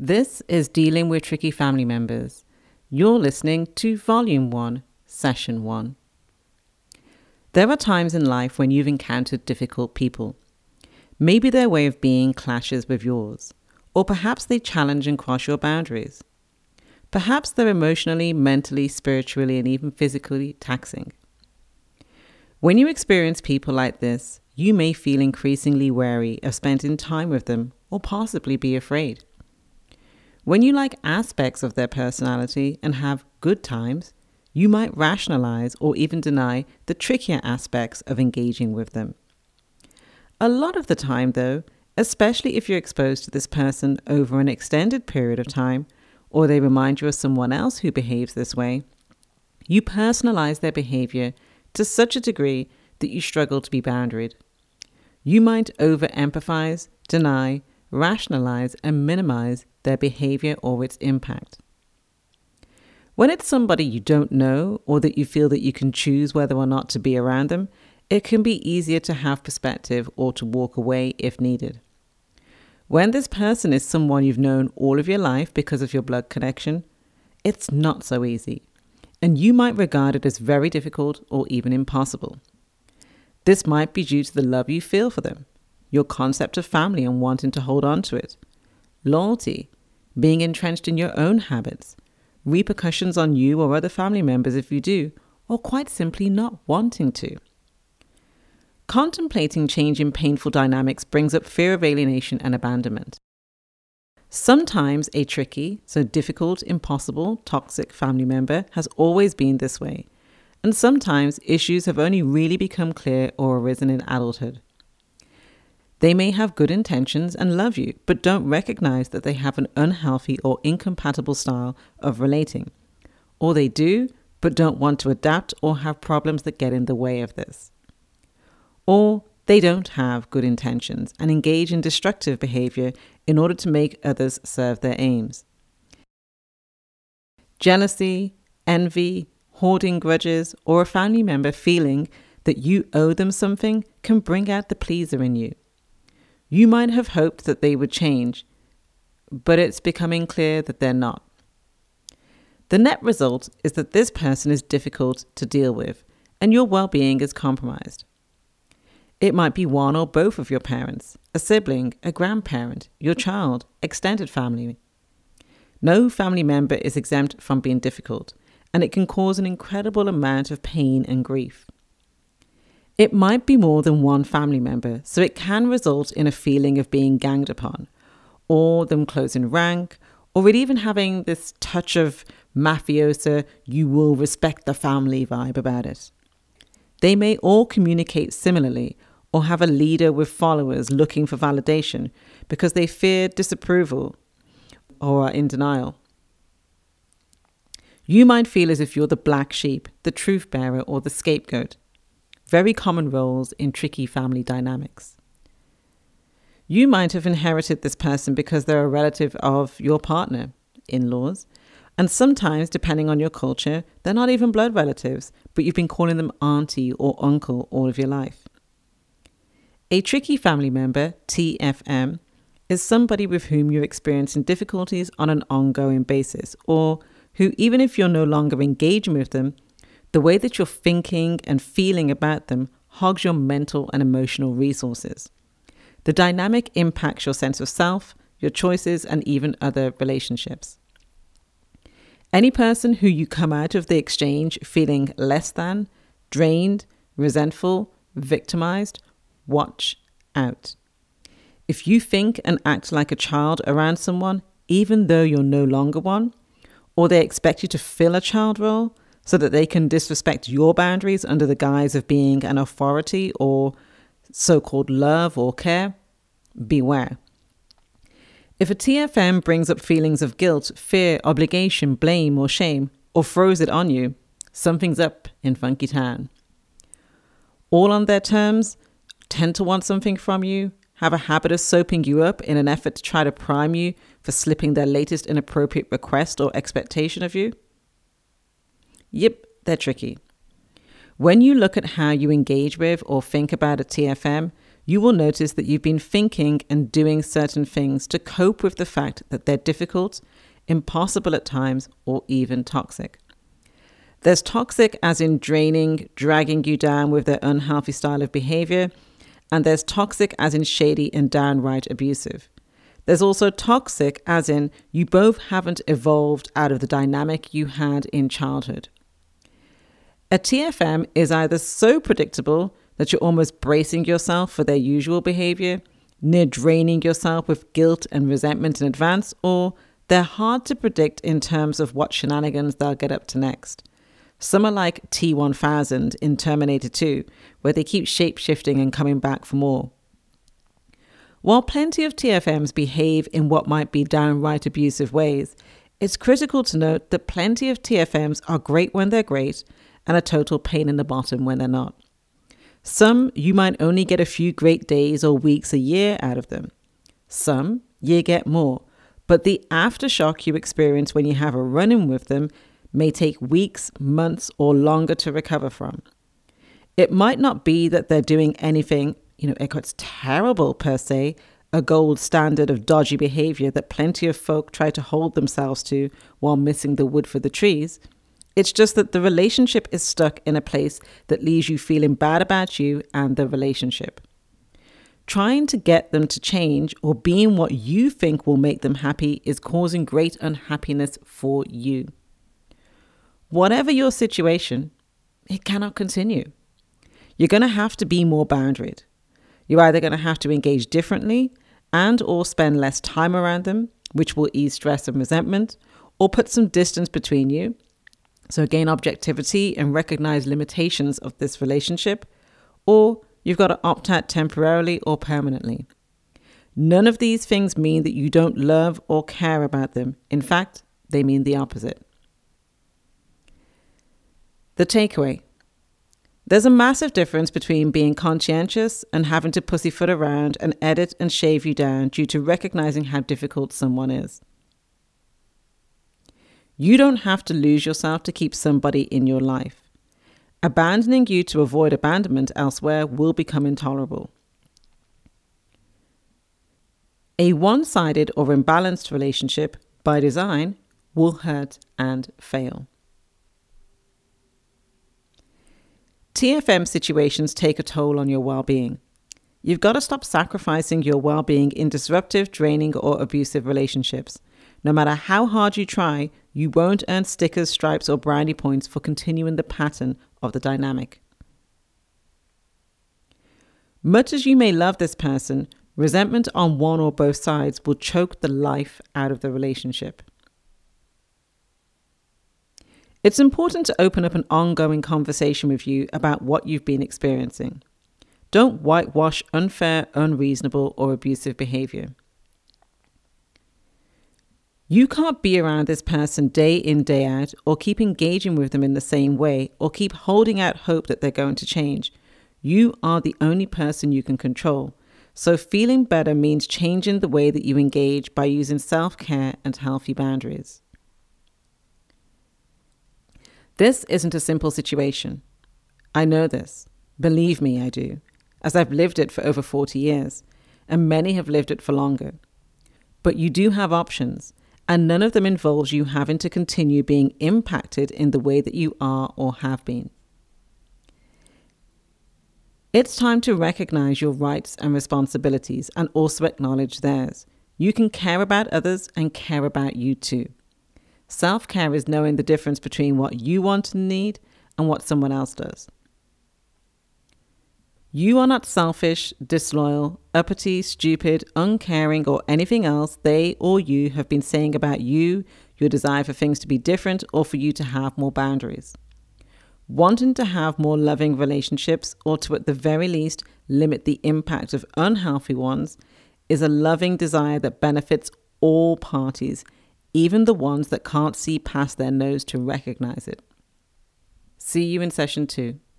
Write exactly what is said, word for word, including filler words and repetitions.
This is Dealing with Tricky Family Members. You're listening to Volume one, Session one. There are times in life when you've encountered difficult people. Maybe their way of being clashes with yours, or perhaps they challenge and cross your boundaries. Perhaps they're emotionally, mentally, spiritually, and even physically taxing. When you experience people like this, you may feel increasingly wary of spending time with them or possibly be afraid. When you like aspects of their personality and have good times, you might rationalize or even deny the trickier aspects of engaging with them. A lot of the time, though, especially if you're exposed to this person over an extended period of time, or they remind you of someone else who behaves this way, you personalize their behavior to such a degree that you struggle to be boundaried. You might over-empathize, deny, rationalize, and minimize their behavior or its impact. When it's somebody you don't know or that you feel that you can choose whether or not to be around them, it can be easier to have perspective or to walk away if needed. When this person is someone you've known all of your life because of your blood connection, it's not so easy, and you might regard it as very difficult or even impossible. This might be due to the love you feel for them, your concept of family and wanting to hold on to it, loyalty, being entrenched in your own habits, repercussions on you or other family members if you do, or quite simply not wanting to. Contemplating changing painful dynamics brings up fear of alienation and abandonment. Sometimes a tricky, so difficult, impossible, toxic family member has always been this way, and sometimes issues have only really become clear or arisen in adulthood. They may have good intentions and love you, but don't recognize that they have an unhealthy or incompatible style of relating. Or they do, but don't want to adapt or have problems that get in the way of this. Or they don't have good intentions and engage in destructive behavior in order to make others serve their aims. Jealousy, envy, hoarding grudges, or a family member feeling that you owe them something can bring out the pleaser in you. You might have hoped that they would change, but it's becoming clear that they're not. The net result is that this person is difficult to deal with, and your well-being is compromised. It might be one or both of your parents, a sibling, a grandparent, your child, extended family. No family member is exempt from being difficult, and it can cause an incredible amount of pain and grief. It might be more than one family member, so it can result in a feeling of being ganged upon, or them closing rank, or it even having this touch of mafiosa, you will respect the family vibe about it. They may all communicate similarly, or have a leader with followers looking for validation because they fear disapproval or are in denial. You might feel as if you're the black sheep, the truth bearer, or the scapegoat. Very common roles in tricky family dynamics. You might have inherited this person because they're a relative of your partner, in-laws, and sometimes, depending on your culture, they're not even blood relatives, but you've been calling them auntie or uncle all of your life. A tricky family member, T F M, is somebody with whom you're experiencing difficulties on an ongoing basis, or who, even if you're no longer engaging with them, the way that you're thinking and feeling about them hogs your mental and emotional resources. The dynamic impacts your sense of self, your choices, and even other relationships. Any person who you come out of the exchange feeling less than, drained, resentful, victimized, watch out. If you think and act like a child around someone, even though you're no longer one, or they expect you to fill a child role, so that they can disrespect your boundaries under the guise of being an authority or so-called love or care, beware. If a T F M brings up feelings of guilt, fear, obligation, blame, or shame, or throws it on you, something's up in Funky Town. All on their terms, tend to want something from you, have a habit of soaping you up in an effort to try to prime you for slipping their latest inappropriate request or expectation of you. Yep, they're tricky. When you look at how you engage with or think about a T F M, you will notice that you've been thinking and doing certain things to cope with the fact that they're difficult, impossible at times, or even toxic. There's toxic as in draining, dragging you down with their unhealthy style of behavior, and there's toxic as in shady and downright abusive. There's also toxic as in you both haven't evolved out of the dynamic you had in childhood. A T F M is either so predictable that you're almost bracing yourself for their usual behavior, near draining yourself with guilt and resentment in advance, or they're hard to predict in terms of what shenanigans they'll get up to next. Some are like T one thousand in Terminator two, where they keep shape-shifting and coming back for more. While plenty of T F Ms behave in what might be downright abusive ways, it's critical to note that plenty of T F Ms are great when they're great and a total pain in the bottom when they're not. Some, you might only get a few great days or weeks a year out of them. Some, you get more, but the aftershock you experience when you have a run-in with them may take weeks, months, or longer to recover from. It might not be that they're doing anything, you know, it's terrible per se, a gold standard of dodgy behavior that plenty of folk try to hold themselves to while missing the wood for the trees. It's just that the relationship is stuck in a place that leaves you feeling bad about you and the relationship. Trying to get them to change or being what you think will make them happy is causing great unhappiness for you. Whatever your situation, it cannot continue. You're going to have to be more boundaried. You're either going to have to engage differently and or spend less time around them, which will ease stress and resentment, or put some distance between you, so gain objectivity and recognize limitations of this relationship, or you've got to opt out temporarily or permanently. None of these things mean that you don't love or care about them. In fact, they mean the opposite. The takeaway. There's a massive difference between being conscientious and having to pussyfoot around and edit and shave you down due to recognizing how difficult someone is. You don't have to lose yourself to keep somebody in your life. Abandoning you to avoid abandonment elsewhere will become intolerable. A one-sided or imbalanced relationship, by design, will hurt and fail. T F M situations take a toll on your well-being. You've got to stop sacrificing your well-being in disruptive, draining, or abusive relationships. No matter how hard you try, you won't earn stickers, stripes, or brownie points for continuing the pattern of the dynamic. Much as you may love this person, resentment on one or both sides will choke the life out of the relationship. It's important to open up an ongoing conversation with you about what you've been experiencing. Don't whitewash unfair, unreasonable, or abusive behavior. You can't be around this person day in, day out, or keep engaging with them in the same way, or keep holding out hope that they're going to change. You are the only person you can control. So feeling better means changing the way that you engage by using self-care and healthy boundaries. This isn't a simple situation. I know this. Believe me, I do, as I've lived it for over forty years, and many have lived it for longer. But you do have options, and none of them involves you having to continue being impacted in the way that you are or have been. It's time to recognize your rights and responsibilities and also acknowledge theirs. You can care about others and care about you too. Self-care is knowing the difference between what you want and need and what someone else does. You are not selfish, disloyal, uppity, stupid, uncaring, or anything else they or you have been saying about you, your desire for things to be different, or for you to have more boundaries. Wanting to have more loving relationships, or to at the very least limit the impact of unhealthy ones, is a loving desire that benefits all parties, even the ones that can't see past their nose to recognize it. See you in session two.